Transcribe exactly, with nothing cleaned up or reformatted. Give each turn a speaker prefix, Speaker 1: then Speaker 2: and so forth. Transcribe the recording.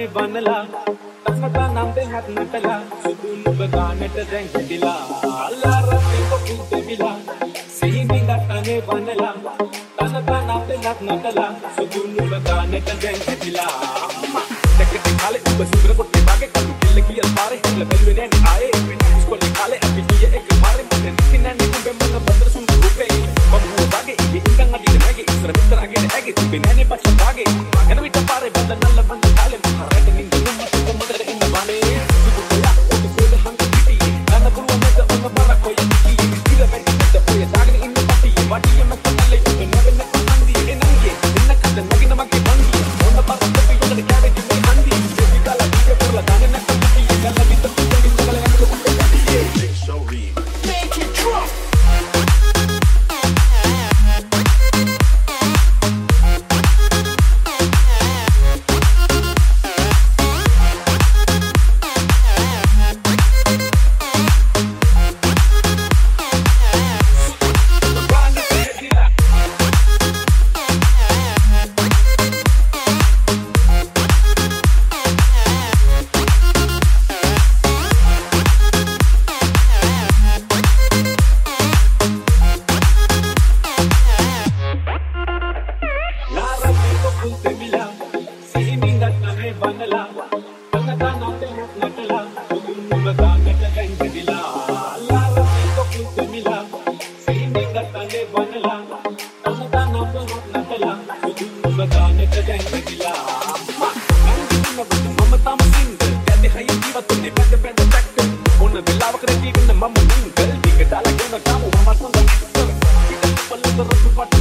Speaker 1: තනේ වනලා තනතා නම් දෙහත් නටලා සුදුන් බගානට දැන් හිටිලා අල්ලාරේ කොකුල් දෙවිලා සීනින් තනේ වනලා තනතා නම් දෙහත් නටලා සුදුන් බගානට දැන් හිටිලා දෙකට කාලේ ඔබ සුදුර කොටේ වගේ කලු කෙල්ල කියල් පාරේ හැල්ල බැලුවේ නෑනේ ආයේ ඉස්කෝලේ කාලේ අපි ගියේ එක පාරේ මම නිකන්නේ උඹේ මන බද්දර සුන් රූපේ බම්බුව වගේ ඉංගන් අදින නැගේ ඉස්සර විතර අගෙන ඇගේ තිබේ නෑනේ පස්ස වගේ යන විට පාරේ බඳ නල්ල බඳ කාලේ මහරට නින්ද නුම්ම කොමදර ඉන්න වනේ සුදුයා ඔත කොල්ල හංග පිටි නන පුරුව මෙත ඔන්න බරක් ඔය පිටි ඉර වැටි ඔය දාගෙන ඉන්න පටි වටි යම කල්ලේ ඉන්න නැවෙන්න කන්දි එනංගේ එන්න කද නගින මගේ බන්දි ඔන්න පස්ස දෙපි යොදට කැවේ කිමේ හන්දි දෙවි කාලා දීගේ පුරලා දාගෙන නැක්ක පිටි ගල්ල විතර පිටින් ගල යන්න කොටේ show read make it drop Mama,